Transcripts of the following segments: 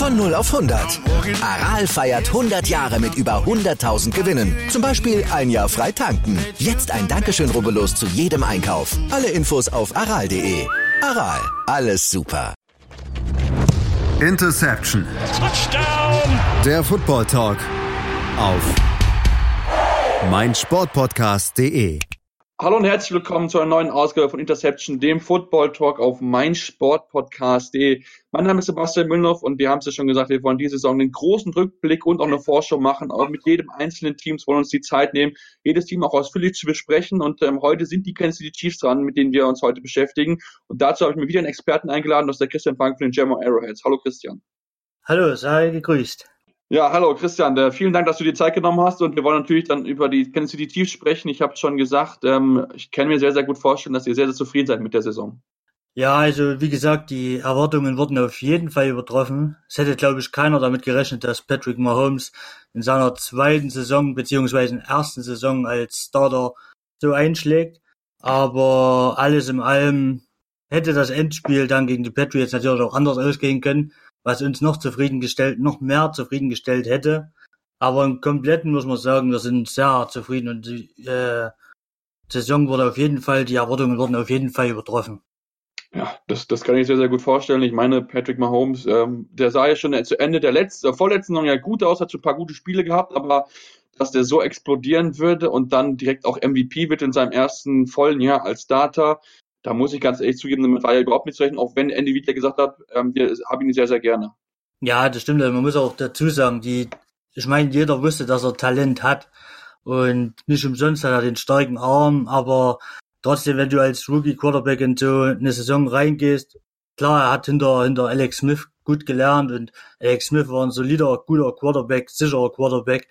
Von 0 auf 100. Aral feiert 100 Jahre mit über 100.000 Gewinnen. Zum Beispiel ein Jahr frei tanken. Jetzt ein Dankeschön, rubbellos zu jedem Einkauf. Alle Infos auf aral.de. Aral, alles super. Interception. Touchdown. Der Football Talk auf meinsportpodcast.de. Hallo und herzlich willkommen zu einer neuen Ausgabe von Interception, dem Football Talk auf meinsportpodcast.de. Mein Name ist Sebastian Müllhoff und wir haben es ja schon gesagt, wir wollen diese Saison den großen Rückblick und auch eine Vorschau machen. Auch mit jedem einzelnen Team wollen wir uns die Zeit nehmen, jedes Team auch ausführlich zu besprechen. Und heute sind die Kansas City Chiefs dran, mit denen wir uns heute beschäftigen. Und dazu habe ich mir wieder einen Experten eingeladen, das ist der Christian Frank von den German Arrowheads. Hallo Christian. Hallo, sei gegrüßt. Ja, hallo Christian, vielen Dank, dass du dir Zeit genommen hast und wir wollen natürlich dann über die Kansas City Chiefs sprechen. Ich habe es schon gesagt, ich kann mir sehr, sehr gut vorstellen, dass ihr sehr, sehr zufrieden seid mit der Saison. Ja, also wie gesagt, die Erwartungen wurden auf jeden Fall übertroffen. Es hätte, glaube ich, keiner damit gerechnet, dass Patrick Mahomes in seiner zweiten Saison beziehungsweise in der ersten Saison als Starter so einschlägt. Aber alles in allem hätte das Endspiel dann gegen die Patriots natürlich auch anders ausgehen können, was uns noch mehr zufriedengestellt hätte. Aber im Kompletten muss man sagen, wir sind sehr zufrieden und die Saison wurde auf jeden Fall, die Erwartungen wurden auf jeden Fall übertroffen. Ja, das kann ich sehr, sehr gut vorstellen. Ich meine, Patrick Mahomes, der sah ja schon zu Ende der vorletzten Saison ja gut aus, hat schon ein paar gute Spiele gehabt, aber dass der so explodieren würde und dann direkt auch MVP wird in seinem ersten vollen Jahr als Starter, da muss ich ganz ehrlich zugeben, damit war ja überhaupt nicht zu rechnen, auch wenn Andy wieder gesagt hat, wir haben ihn sehr, sehr gerne. Ja, das stimmt. Man muss auch dazu sagen, ich meine, jeder wusste, dass er Talent hat und nicht umsonst hat er den starken Arm, aber trotzdem, wenn du als Rookie-Quarterback in so eine Saison reingehst, klar, er hat hinter Alex Smith gut gelernt und Alex Smith war ein solider, guter Quarterback, sicherer Quarterback,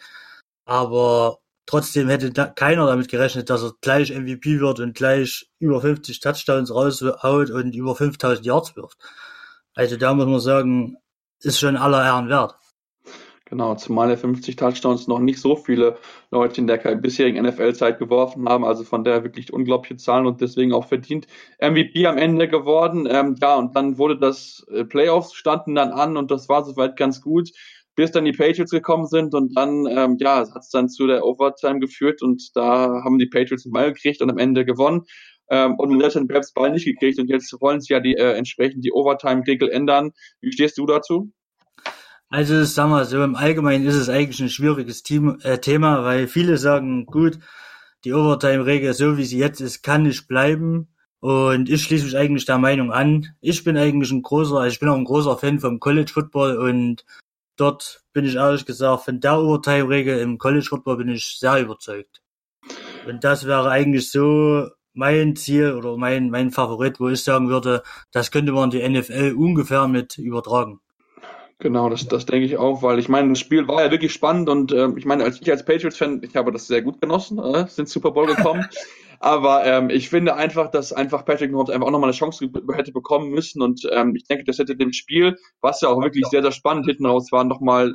aber trotzdem hätte keiner damit gerechnet, dass er gleich MVP wird und gleich über 50 Touchdowns raushaut und über 5000 Yards wirft. Also da muss man sagen, ist schon aller Ehren wert. Genau, zumal er 50 Touchdowns noch nicht so viele Leute in der bisherigen NFL-Zeit geworfen haben, also von daher wirklich unglaubliche Zahlen und deswegen auch verdient MVP am Ende geworden. Ja, und dann wurde das Playoffs standen dann an und das war soweit ganz gut, bis dann die Patriots gekommen sind und dann, hat es dann zu der Overtime geführt und da haben die Patriots den Ball gekriegt und am Ende gewonnen. Und man hat den Bears Ball nicht gekriegt und jetzt wollen sie ja entsprechend die Overtime-Regel ändern. Wie stehst du dazu? Also, sagen wir so, im Allgemeinen ist es eigentlich ein schwieriges Thema, weil viele sagen, gut, die Overtime-Regel, so wie sie jetzt ist, kann nicht bleiben. Und ich schließe mich eigentlich der Meinung an. Ich bin auch ein großer Fan vom College Football und dort bin ich ehrlich gesagt, von der Overtime-Regel im College Football bin ich sehr überzeugt. Und das wäre eigentlich so mein Ziel oder mein Favorit, wo ich sagen würde, das könnte man die NFL ungefähr mit übertragen. Genau, das denke ich auch, weil ich meine, das Spiel war ja wirklich spannend und ich meine, als Patriots-Fan, ich habe das sehr gut genossen, sind Super Bowl gekommen, aber ich finde einfach, dass einfach Patrick Mahomes einfach auch nochmal eine Chance hätte bekommen müssen und ich denke, das hätte dem Spiel, was ja auch wirklich sehr, sehr spannend hinten raus war, nochmal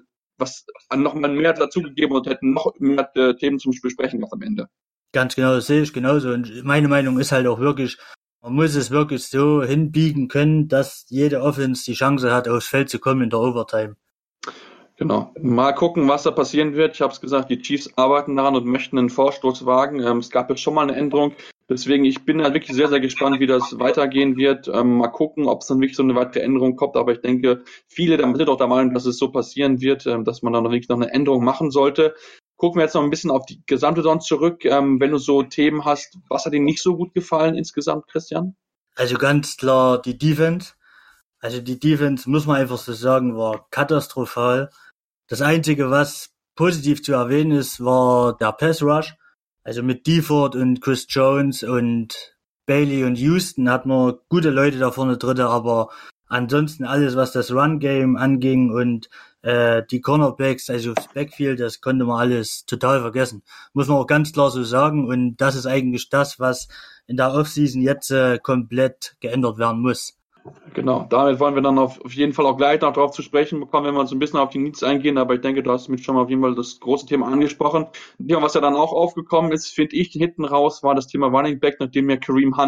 mehr dazugegeben und hätten noch mehr Themen zum Besprechen gehabt am Ende. Ganz genau, das sehe ich genauso und meine Meinung ist halt auch wirklich, man muss es wirklich so hinbiegen können, dass jede Offense die Chance hat, aufs Feld zu kommen in der Overtime. Genau. Mal gucken, was da passieren wird. Ich habe es gesagt, die Chiefs arbeiten daran und möchten einen Vorstoß wagen. Es gab jetzt schon mal eine Änderung. Deswegen, ich bin halt wirklich sehr, sehr gespannt, wie das weitergehen wird. Mal gucken, ob es dann wirklich so eine weitere Änderung kommt. Aber ich denke, viele sind auch der Meinung, dass es so passieren wird, dass man dann wirklich noch eine Änderung machen sollte. Gucken wir jetzt noch ein bisschen auf die gesamte Saison zurück. Wenn du so Themen hast, was hat dir nicht so gut gefallen insgesamt, Christian? Also ganz klar die Defense. Also die Defense, muss man einfach so sagen, war katastrophal. Das Einzige, was positiv zu erwähnen ist, war der Pass Rush. Also mit Deford und Chris Jones und Bailey und Houston hatten wir gute Leute da vorne drin, aber ansonsten alles, was das Run-Game anging und die Cornerbacks, also das Backfield, das konnte man alles total vergessen. Muss man auch ganz klar so sagen. Und das ist eigentlich das, was in der Offseason jetzt komplett geändert werden muss. Genau, damit wollen wir dann auf jeden Fall auch gleich noch drauf zu sprechen bekommen, wenn wir uns ein bisschen auf die Needs eingehen, aber ich denke, du hast mit schon mal auf jeden Fall das große Thema angesprochen. Ein Thema, was ja dann auch aufgekommen ist, finde ich, hinten raus, war das Thema Running Back, nachdem ja Kareem Hunt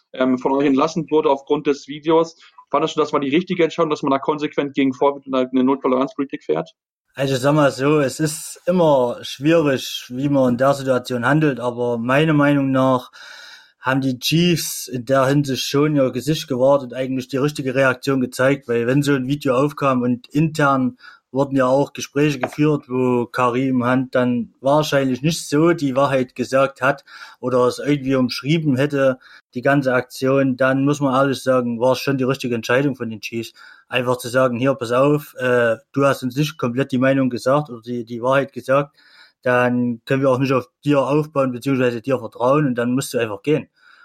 von euch entlassen wurde aufgrund des Videos. Fandest du, das war die richtige Entscheidung, dass man da konsequent gegen vorgeht und eine Null-Toleranz-Politik fährt? Also sag mal so, es ist immer schwierig, wie man in der Situation handelt, aber meiner Meinung nach haben die Chiefs in der Hinsicht schon ihr Gesicht gewahrt und eigentlich die richtige Reaktion gezeigt, weil wenn so ein Video aufkam und intern wurden ja auch Gespräche geführt, wo Kareem Hunt dann wahrscheinlich nicht so die Wahrheit gesagt hat oder es irgendwie umschrieben hätte, die ganze Aktion, dann muss man ehrlich sagen, war es schon die richtige Entscheidung von den Chiefs. Einfach zu sagen, hier, pass auf, du hast uns nicht komplett die Meinung gesagt oder die Wahrheit gesagt, dann können wir auch nicht auf dir aufbauen beziehungsweise dir vertrauen und dann musst du einfach gehen.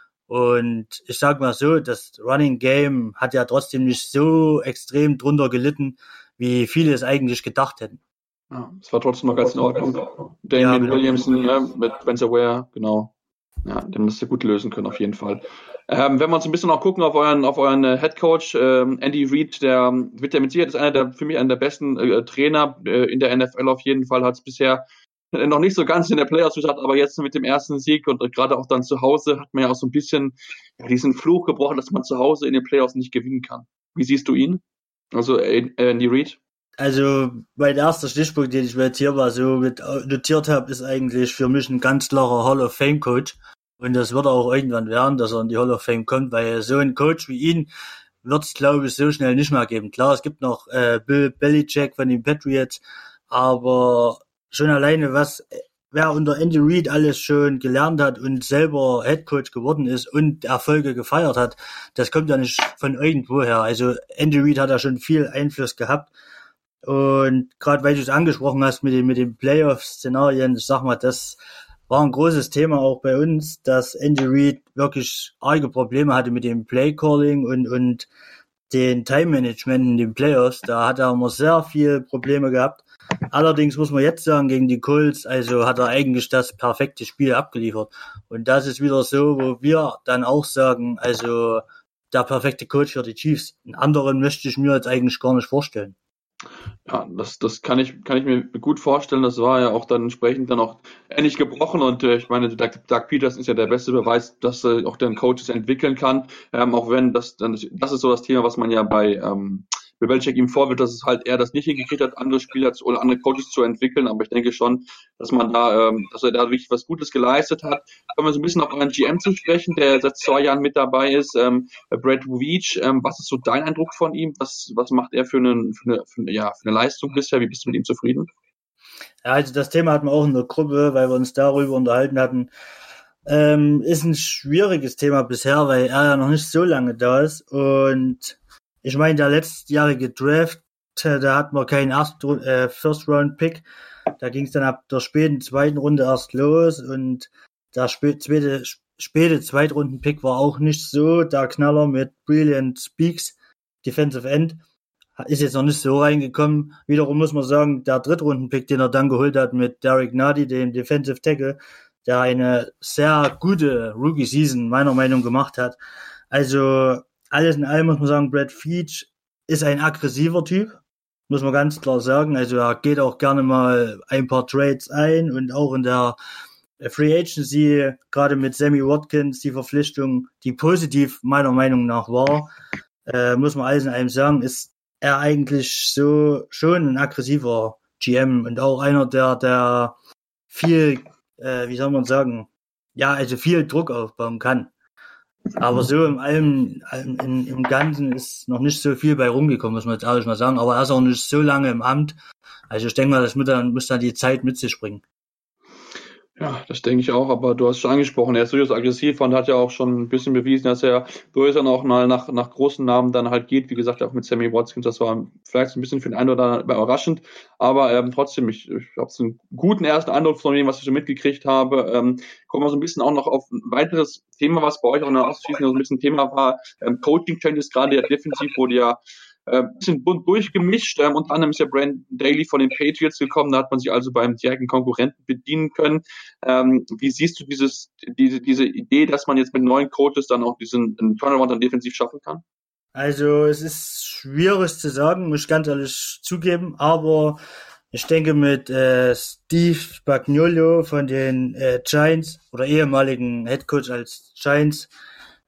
Und ich sag mal so, das Running Game hat ja trotzdem nicht so extrem drunter gelitten, wie viele es eigentlich gedacht hätten. Ja, es war trotzdem noch ganz in Ordnung. Damien Williamson, mit Spencer Ware, genau. Ja, den müsst ihr gut lösen können, auf jeden Fall. Wenn wir uns ein bisschen noch gucken auf euren Headcoach, Andy Reid, der wird ja mit Sicherheit für mich einer der besten Trainer in der NFL auf jeden Fall, hat es bisher noch nicht so ganz in der Playoffs geschafft, aber jetzt mit dem ersten Sieg und gerade auch dann zu Hause hat man ja auch so ein bisschen diesen Fluch gebrochen, dass man zu Hause in den Playoffs nicht gewinnen kann. Wie siehst du ihn? Also Andy Reid? Also mein erster Stichpunkt, den ich mir jetzt hier mal so mit notiert habe, ist eigentlich für mich ein ganz klarer Hall of Fame Coach. Und das wird er auch irgendwann werden, dass er in die Hall of Fame kommt, weil so ein Coach wie ihn wird es, glaube ich, so schnell nicht mehr geben. Klar, es gibt noch Bill Belichick von den Patriots, aber schon alleine, wer unter Andy Reid alles schon gelernt hat und selber Headcoach geworden ist und Erfolge gefeiert hat, das kommt ja nicht von irgendwoher. Also Andy Reid hat da schon viel Einfluss gehabt. Und gerade weil du es angesprochen hast mit den Playoff-Szenarien, ich sag mal, das war ein großes Thema auch bei uns, dass Andy Reid wirklich arge Probleme hatte mit dem Play-Calling und den Time-Management in den Playoffs. Da hat er immer sehr viel Probleme gehabt. Allerdings muss man jetzt sagen, gegen die Colts, also hat er eigentlich das perfekte Spiel abgeliefert. Und das ist wieder so, wo wir dann auch sagen, also der perfekte Coach für die Chiefs. Einen anderen möchte ich mir jetzt eigentlich gar nicht vorstellen. Ja, das kann ich mir gut vorstellen. Das war ja auch dann entsprechend dann auch ähnlich gebrochen und ich meine, Doug Peterson ist ja der beste Beweis, dass auch der Coaches entwickeln kann. Auch wenn das ist so das Thema, was man ja bei Belichick ihm vorwirft, dass es halt er das nicht hingekriegt hat, andere Spieler oder andere Coaches zu entwickeln. Aber ich denke schon, dass man dass er da wirklich was Gutes geleistet hat. Können wir so ein bisschen auf euren GM zu sprechen, der seit 2 Jahren mit dabei ist, Brad Veach. Was ist so dein Eindruck von ihm? Was macht er für eine Leistung bisher? Wie bist du mit ihm zufrieden? Ja, also das Thema hatten wir auch in der Gruppe, weil wir uns darüber unterhalten hatten. Ist ein schwieriges Thema bisher, weil er ja noch nicht so lange da ist und ich meine, der letztjährige Draft, da hatten wir keinen First-Round-Pick. Da ging es dann ab der späten 2. Runde erst los und der späte Zweitrunden-Pick war auch nicht so. Der Knaller mit Brilliant Speaks, Defensive End, ist jetzt noch nicht so reingekommen. Wiederum muss man sagen, der Drittrunden-Pick, den er dann geholt hat mit Derek Nady, dem Defensive Tackle, der eine sehr gute Rookie-Season meiner Meinung nach gemacht hat. Also alles in allem muss man sagen, Brad Veach ist ein aggressiver Typ, muss man ganz klar sagen. Also er geht auch gerne mal ein paar Trades ein und auch in der Free Agency, gerade mit Sammy Watkins, die Verpflichtung, die positiv meiner Meinung nach war, muss man alles in allem sagen, ist er eigentlich so schon ein aggressiver GM und auch einer, der viel, wie soll man sagen, ja, also viel Druck aufbauen kann. Aber so im Ganzen ist noch nicht so viel bei rumgekommen, muss man jetzt ehrlich mal sagen. Aber er ist auch nicht so lange im Amt. Also ich denke mal, das muss dann die Zeit mit sich bringen. Ja, das denke ich auch, aber du hast schon angesprochen, er ist durchaus aggressiv und hat ja auch schon ein bisschen bewiesen, dass er durchaus auch mal nach großen Namen dann halt geht. Wie gesagt, auch mit Sammy Watkins, das war vielleicht so ein bisschen für den einen oder anderen überraschend, aber trotzdem, ich habe so einen guten ersten Eindruck von dem, was ich so mitgekriegt habe. Kommen wir so ein bisschen auch noch auf ein weiteres Thema, was bei euch auch noch ausschließlich so ein bisschen Thema war. Coaching-Changes, gerade der Defensiv wurde ja bisschen bunt durchgemischt. Unter anderem ist ja Brandon Daly von den Patriots gekommen, da hat man sich also beim direkten Konkurrenten bedienen können. Wie siehst du diese Idee, dass man jetzt mit neuen Coaches dann auch diesen Turnaround dann defensiv schaffen kann? Also es ist schwierig zu sagen, muss ich ganz ehrlich zugeben, aber ich denke mit Steve Spagnuolo von den Giants oder ehemaligen Headcoach als Giants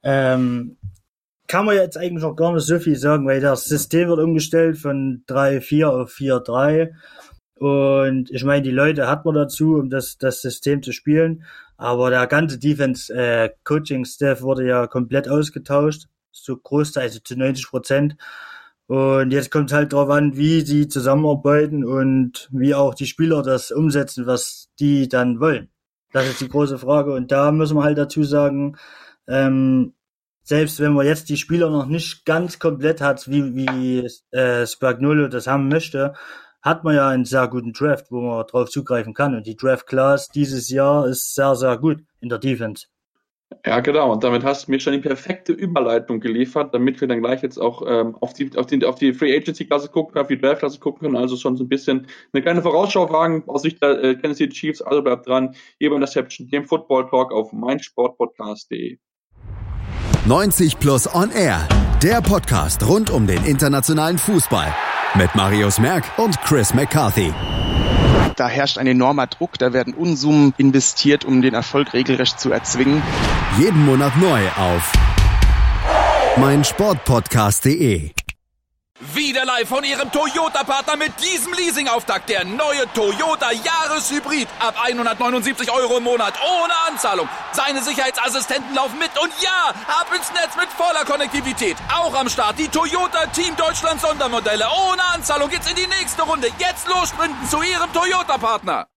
Kann man jetzt eigentlich noch gar nicht so viel sagen, weil das System wird umgestellt von 3-4 auf 4-3. Und ich meine, die Leute hat man dazu, um das System zu spielen. Aber der ganze Defense-Coaching-Staff wurde ja komplett ausgetauscht. So Großteil, also zu 90%. Und jetzt kommt es halt darauf an, wie sie zusammenarbeiten und wie auch die Spieler das umsetzen, was die dann wollen. Das ist die große Frage. Und da müssen wir halt dazu sagen, selbst wenn man jetzt die Spieler noch nicht ganz komplett hat, wie Spagnuolo das haben möchte, hat man ja einen sehr guten Draft, wo man drauf zugreifen kann. Und die Draft-Class dieses Jahr ist sehr, sehr gut in der Defense. Ja, genau. Und damit hast du mir schon die perfekte Überleitung geliefert, damit wir dann gleich jetzt auch auf die Free Agency-Klasse gucken, auf die Draft-Klasse gucken können. Also schon so ein bisschen eine kleine Vorausschau wagen aus Sicht der Kansas City Chiefs. Also bleibt dran. Hier beim Interception, dem Football Talk auf meinsportpodcast.de. 90 Plus On Air, der Podcast rund um den internationalen Fußball mit Marius Merck und Chris McCarthy. Da herrscht ein enormer Druck, da werden Unsummen investiert, um den Erfolg regelrecht zu erzwingen. Jeden Monat neu auf meinsportpodcast.de. Wieder live von Ihrem Toyota-Partner mit diesem Leasing-Auftakt. Der neue Toyota Jahreshybrid. Ab 179 € im Monat. Ohne Anzahlung. Seine Sicherheitsassistenten laufen mit. Und ja, ab ins Netz mit voller Konnektivität. Auch am Start die Toyota Team Deutschland Sondermodelle. Ohne Anzahlung geht's in die nächste Runde. Jetzt los sprinten zu Ihrem Toyota-Partner.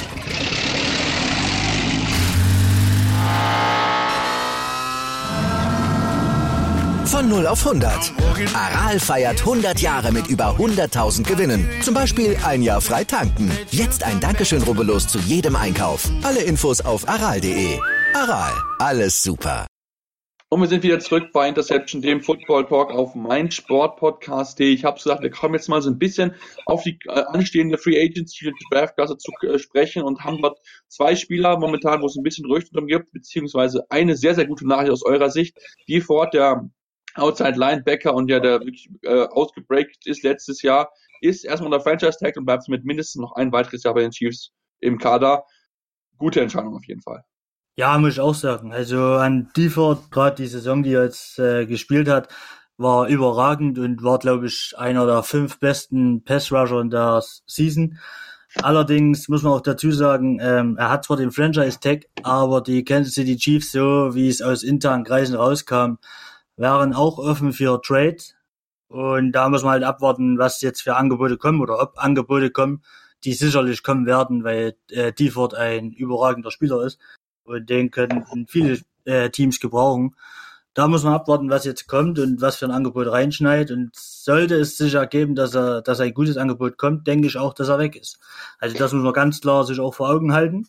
Von 0 auf 100. Aral feiert 100 Jahre mit über 100.000 Gewinnen. Zum Beispiel ein Jahr frei tanken. Jetzt ein Dankeschön, rubbellos zu jedem Einkauf. Alle Infos auf aral.de. Aral, alles super. Und wir sind wieder zurück bei Interception, dem Football Talk auf meinsportpodcast.de. Ich habe gesagt, wir kommen jetzt mal so ein bisschen auf die anstehende Free Agency und Draft-Klasse zu sprechen und haben dort zwei Spieler momentan, wo es ein bisschen Gerüchte drum gibt, beziehungsweise eine sehr, sehr gute Nachricht aus eurer Sicht. Die Ford, der Outside Linebacker und ja, der wirklich ausgebreakt ist letztes Jahr, ist erstmal unter Franchise-Tag und bleibt mit mindestens noch ein weiteres Jahr bei den Chiefs im Kader. Gute Entscheidung auf jeden Fall. Ja, muss ich auch sagen. Also an Difford, gerade die Saison, die er jetzt gespielt hat, war überragend und war, glaube ich, einer der 5 besten Pass-Rusher in der Season. Allerdings muss man auch dazu sagen, er hat zwar den Franchise-Tag, aber die Kansas City Chiefs, so wie es aus internen Kreisen rauskam, wären auch offen für Trade. Und da muss man halt abwarten, was jetzt für Angebote kommen oder ob Angebote kommen, die sicherlich kommen werden, weil Difford ein überragender Spieler ist und den können viele Teams gebrauchen. Da muss man abwarten, was jetzt kommt und was für ein Angebot reinschneit. Und sollte es sich ergeben, dass ein gutes Angebot kommt, denke ich auch, dass er weg ist. Also das muss man ganz klar sich auch vor Augen halten.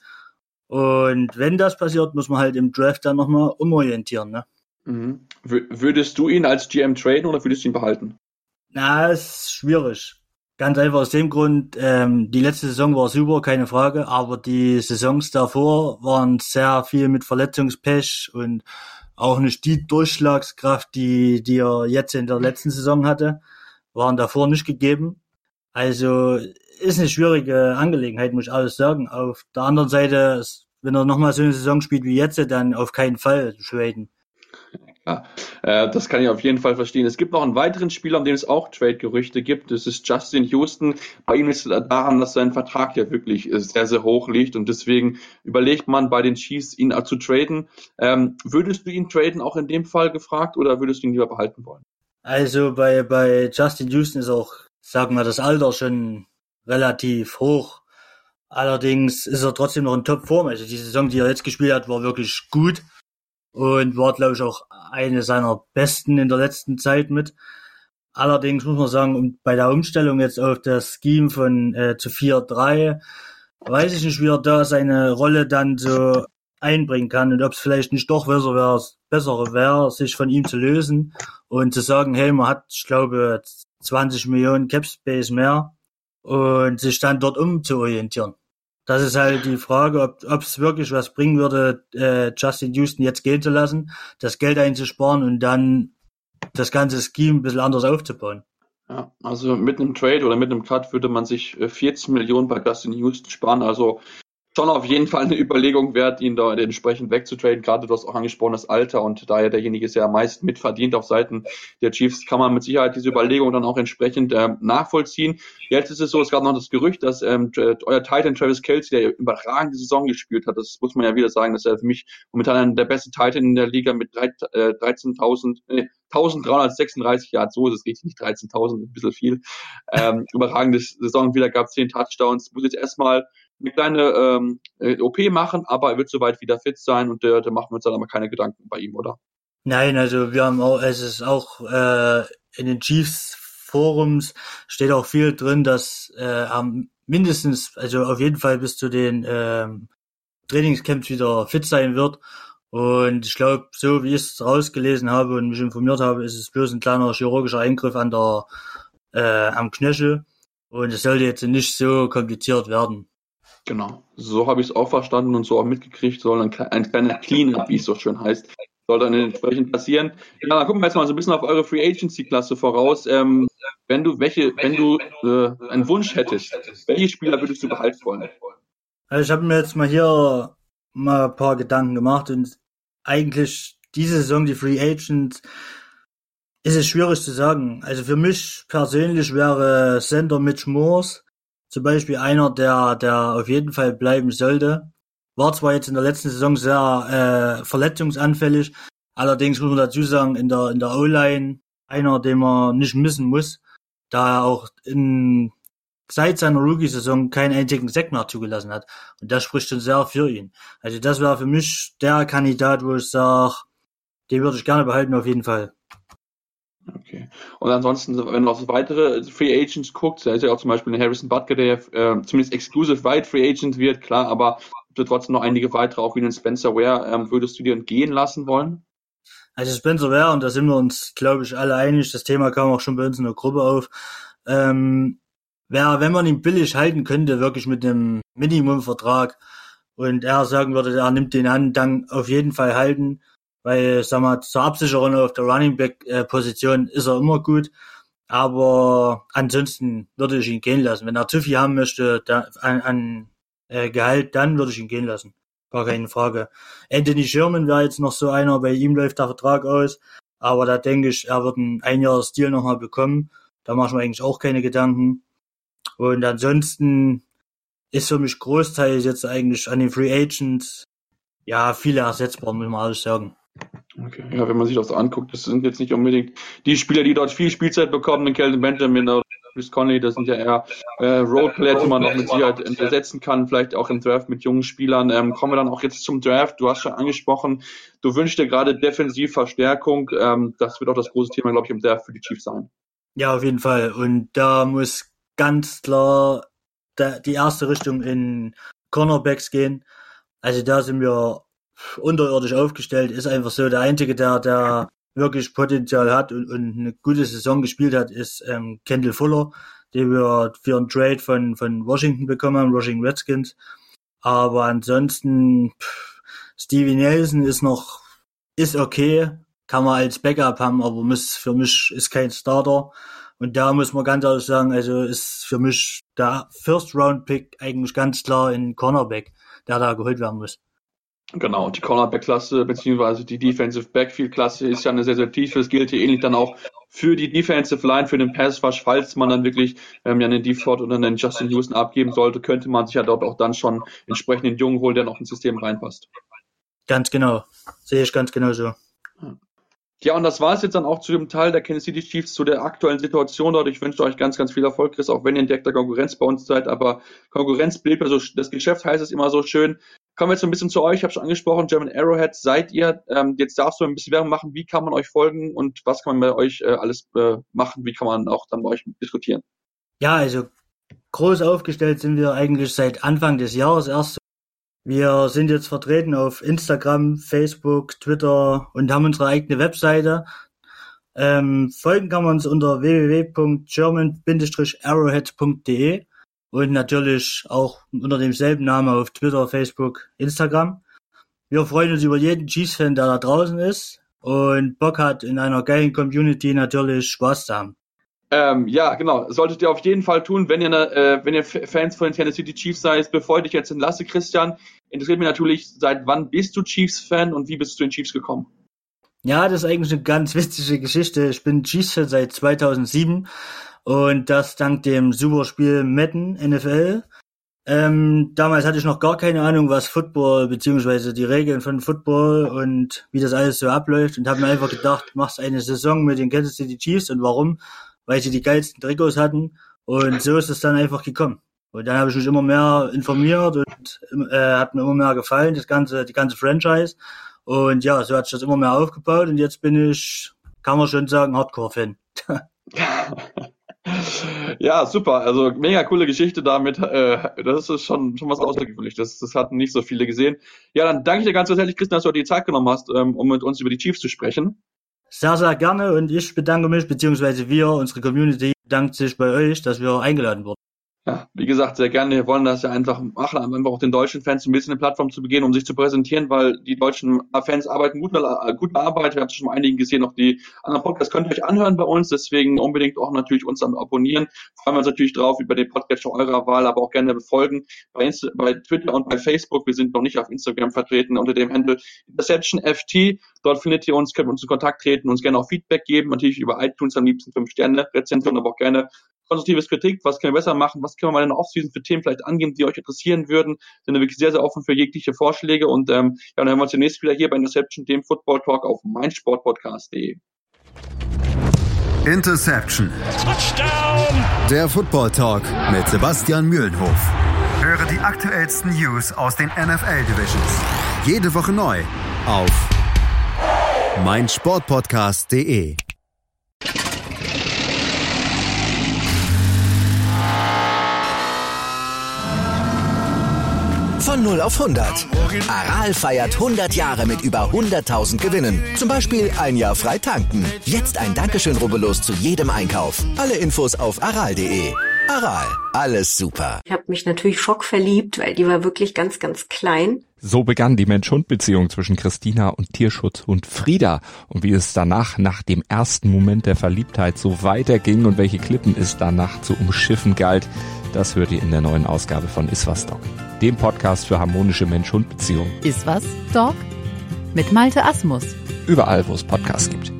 Und wenn das passiert, muss man halt im Draft dann nochmal umorientieren, ne? Mhm. Würdest du ihn als GM traden oder würdest du ihn behalten? Na, ist schwierig. Ganz einfach aus dem Grund, die letzte Saison war super, keine Frage, aber die Saisons davor waren sehr viel mit Verletzungspech und auch nicht die Durchschlagskraft, die er jetzt in der letzten Saison hatte, waren davor nicht gegeben. Also ist eine schwierige Angelegenheit, muss ich alles sagen. Auf der anderen Seite, wenn er nochmal so eine Saison spielt wie jetzt, dann auf keinen Fall traden. Ja, das kann ich auf jeden Fall verstehen. Es gibt noch einen weiteren Spieler, um den es auch Trade-Gerüchte gibt. Das ist Justin Houston. Bei ihm ist es daran, dass sein Vertrag ja wirklich sehr, sehr hoch liegt und deswegen überlegt man bei den Chiefs, ihn zu traden. Würdest du ihn traden, auch in dem Fall gefragt, oder würdest du ihn lieber behalten wollen? Also bei Justin Houston ist auch, sagen wir, das Alter schon relativ hoch. Allerdings ist er trotzdem noch in Topform. Also die Saison, die er jetzt gespielt hat, war wirklich gut. Und war, glaube ich, auch eine seiner besten in der letzten Zeit mit. Allerdings muss man sagen, bei der Umstellung jetzt auf das Scheme von zu 4-3, weiß ich nicht, wie er da seine Rolle dann so einbringen kann und ob es vielleicht nicht doch besser wäre, sich von ihm zu lösen und zu sagen, hey, man hat, ich glaube, 20 Millionen Cap Space mehr und sich dann dort umzuorientieren. Das ist halt die Frage, ob es wirklich was bringen würde, Justin Houston jetzt gehen zu lassen, das Geld einzusparen und dann das ganze Scheme ein bisschen anders aufzubauen. Ja, also mit einem Trade oder mit einem Cut würde man sich 14 Millionen bei Justin Houston sparen. Also schon auf jeden Fall eine Überlegung wert, ihn da entsprechend wegzutraden. Gerade du hast auch angesprochen, das Alter, und da er derjenige ist, der am meisten mitverdient auf Seiten der Chiefs, kann man mit Sicherheit diese Überlegung dann auch entsprechend nachvollziehen. Jetzt ist es so, es gab noch das Gerücht, dass euer Titan Travis Kelce, der überragende Saison gespielt hat, das muss man ja wieder sagen, dass er für mich momentan der beste Titan in der Liga mit 1336 Yards, so ist es richtig, nicht 13.000, ein bisschen viel. Überragende Saison wieder, gab 10 Touchdowns, muss jetzt erstmal eine kleine OP machen, aber er wird soweit wieder fit sein, und da machen wir uns dann aber keine Gedanken bei ihm, oder? Nein, also wir haben auch, es ist auch in den Chiefs Forums steht auch viel drin, dass mindestens, also auf jeden Fall bis zu den Trainingscamps wieder fit sein wird. Und ich glaube, so wie ich es rausgelesen habe und mich informiert habe, ist es bloß ein kleiner chirurgischer Eingriff am Knöchel, und es sollte jetzt nicht so kompliziert werden. Genau, so habe ich es auch verstanden und so auch mitgekriegt, soll ein kleiner Clean-Up, wie es so schön heißt, soll dann entsprechend passieren. Ja, dann gucken wir jetzt mal so ein bisschen auf eure Free Agency-Klasse voraus. Wenn du einen Wunsch hättest, welche Spieler würdest du behalten wollen? Also ich habe mir jetzt mal hier mal ein paar Gedanken gemacht, und eigentlich diese Saison, die Free Agents, ist es schwierig zu sagen. Also für mich persönlich wäre Center Mitch Morse zum Beispiel einer, der auf jeden Fall bleiben sollte. War zwar jetzt in der letzten Saison sehr verletzungsanfällig, allerdings muss man dazu sagen, in der O-Line einer, den man nicht missen muss, da er auch seit seiner Rookie-Saison keinen einzigen Sack mehr zugelassen hat. Und das spricht schon sehr für ihn. Also das wäre für mich der Kandidat, wo ich sage, den würde ich gerne behalten, auf jeden Fall. Okay. Und ansonsten, wenn du auf weitere Free Agents guckst, da ist ja auch zum Beispiel ein Harrison Butker, der zumindest exclusive Wide Free Agent wird, klar, aber trotzdem noch einige weitere, auch wie den Spencer Ware, würdest du dir entgehen lassen wollen? Also Spencer Ware, und da sind wir uns, glaube ich, alle einig, das Thema kam auch schon bei uns in der Gruppe auf, wenn man ihn billig halten könnte, wirklich mit einem Minimumvertrag, und er sagen würde, er nimmt den an, dann auf jeden Fall halten, weil, sag mal, zur Absicherung auf der Running Back Position ist er immer gut, aber ansonsten würde ich ihn gehen lassen. Wenn er zu viel haben möchte an Gehalt, dann würde ich ihn gehen lassen. Gar keine Frage. Anthony Sherman wäre jetzt noch so einer, bei ihm läuft der Vertrag aus, aber da denke ich, er wird einen Einjahres-Deal nochmal bekommen. Da mache ich mir eigentlich auch keine Gedanken. Und ansonsten ist für mich großteils jetzt eigentlich an den Free Agents, ja, viele ersetzbar, muss man alles sagen. Okay, ja, wenn man sich das so anguckt, das sind jetzt nicht unbedingt die Spieler, die dort viel Spielzeit bekommen, den Kelvin Benjamin oder Chris Conley, das sind ja eher Roleplayer, die man noch mit Sicherheit ersetzen kann, vielleicht auch im Draft mit jungen Spielern. Kommen wir dann auch jetzt zum Draft, du hast schon angesprochen, du wünschst dir gerade Defensivverstärkung, das wird auch das große Thema, glaube ich, im Draft für die Chiefs sein. Ja, auf jeden Fall, und da muss ganz klar die erste Richtung in Cornerbacks gehen. Also da sind wir unterirdisch aufgestellt, ist einfach so, der Einzige, der wirklich Potenzial hat und eine gute Saison gespielt hat, ist Kendall Fuller, den wir für einen Trade von Washington bekommen haben, Washington Redskins. Aber ansonsten, Stevie Nelson ist okay, kann man als Backup haben, aber für mich ist kein Starter. Und da muss man ganz ehrlich sagen, also ist für mich der First-Round-Pick eigentlich ganz klar in Cornerback, der da geholt werden muss. Genau, die Cornerback-Klasse beziehungsweise die Defensive Backfield-Klasse ist ja eine sehr, sehr tiefe. Das gilt hier ähnlich dann auch für die Defensive Line, für den Pass-Rush. Falls man dann wirklich einen Default oder einen Justin Houston abgeben sollte, könnte man sich ja dort auch dann schon entsprechend den Jungen holen, der noch ins System reinpasst. Ganz genau, sehe ich ganz genau so. Ja, und das war es jetzt dann auch zu dem Teil der Kansas City Chiefs, zu der aktuellen Situation dort. Ich wünsche euch ganz, ganz viel Erfolg, Chris, auch wenn ihr in direkter Konkurrenz bei uns seid. Aber Konkurrenz belebt ja so, das Geschäft heißt es immer so schön. Kommen wir jetzt so ein bisschen zu euch. Ich habe schon angesprochen, German Arrowhead seid ihr. Jetzt darfst du ein bisschen Werbung machen. Wie kann man euch folgen und was kann man bei euch alles machen? Wie kann man auch dann bei euch diskutieren? Ja, also groß aufgestellt sind wir eigentlich seit Anfang des Jahres erst. Wir sind jetzt vertreten auf Instagram, Facebook, Twitter und haben unsere eigene Webseite. Folgen kann man uns unter www.german-arrowhead.de und natürlich auch unter demselben Namen auf Twitter, Facebook, Instagram. Wir freuen uns über jeden Chiefs-Fan, der da draußen ist und Bock hat, in einer geilen Community natürlich Spaß zu haben. Ja, genau. Solltet ihr auf jeden Fall tun, wenn ihr Fans von den Kansas City Chiefs seid. Bevor ich dich jetzt entlasse, Christian, interessiert mich natürlich, seit wann bist du Chiefs-Fan und wie bist du zu den Chiefs gekommen? Ja, das ist eigentlich eine ganz witzige Geschichte. Ich bin Chiefs-Fan seit 2007 und das dank dem Superspiel Madden NFL. Damals hatte ich noch gar keine Ahnung, was Football beziehungsweise die Regeln von Football und wie das alles so abläuft und habe mir einfach gedacht, machst eine Saison mit den Kansas City Chiefs. Und warum? Weil sie die geilsten Trikots hatten und so ist es dann einfach gekommen. Und dann habe ich mich immer mehr informiert und hat mir immer mehr gefallen, die ganze Franchise. Und ja, so hat sich das immer mehr aufgebaut und jetzt bin ich, kann man schon sagen, Hardcore-Fan. Ja, super. Also mega coole Geschichte damit. Das ist schon was Außergewöhnliches. Das hatten nicht so viele gesehen. Ja, dann danke ich dir ganz herzlich, Christian, dass du dir die Zeit genommen hast, um mit uns über die Chiefs zu sprechen. Sehr, sehr gerne und ich bedanke mich, beziehungsweise wir, unsere Community, bedankt sich bei euch, dass wir eingeladen wurden. Ja, wie gesagt, sehr gerne. Wir wollen das ja einfach machen, einfach auch den deutschen Fans ein bisschen eine Plattform zu begehen, um sich zu präsentieren, weil die deutschen Fans arbeiten gute Arbeit. Wir haben schon mal einigen gesehen, noch die anderen Podcasts könnt ihr euch anhören bei uns, deswegen unbedingt auch natürlich uns abonnieren. Freuen wir uns natürlich drauf über den Podcast eurer Wahl, aber auch gerne befolgen bei Twitter und bei Facebook. Wir sind noch nicht auf Instagram vertreten unter dem Handle InterceptionFT. Dort findet ihr uns, könnt ihr uns in Kontakt treten, uns gerne auch Feedback geben, natürlich über iTunes am liebsten 5-Sterne-Rezension, aber auch gerne konstruktives Kritik, was können wir besser machen, was können wir mal in der Offseason für Themen vielleicht angehen, die euch interessieren würden, sind wir wirklich sehr, sehr offen für jegliche Vorschläge und dann hören wir uns demnächst wieder hier bei Interception, dem Football Talk auf meinsportpodcast.de. Interception. Touchdown. Der Football Talk mit Sebastian Mühlenhof. Höre die aktuellsten News aus den NFL Divisions. Jede Woche neu auf meinsportpodcast.de. Von 0 auf 100. Aral feiert 100 Jahre mit über 100.000 Gewinnen. Zum Beispiel ein Jahr frei tanken. Jetzt ein Dankeschön, rubbellos zu jedem Einkauf. Alle Infos auf aral.de. Aral, alles super. Ich habe mich natürlich schockverliebt, weil die war wirklich ganz, ganz klein. So begann die Mensch-Hund-Beziehung zwischen Christina und Tierschutzhund Frieda. Und wie es danach, nach dem ersten Moment der Verliebtheit, so weiterging und welche Klippen es danach zu umschiffen galt, das hört ihr in der neuen Ausgabe von Iswas Dog, dem Podcast für harmonische Mensch-Hund-Beziehungen. Iswas Dog? Mit Malte Asmus. Überall, wo es Podcasts gibt.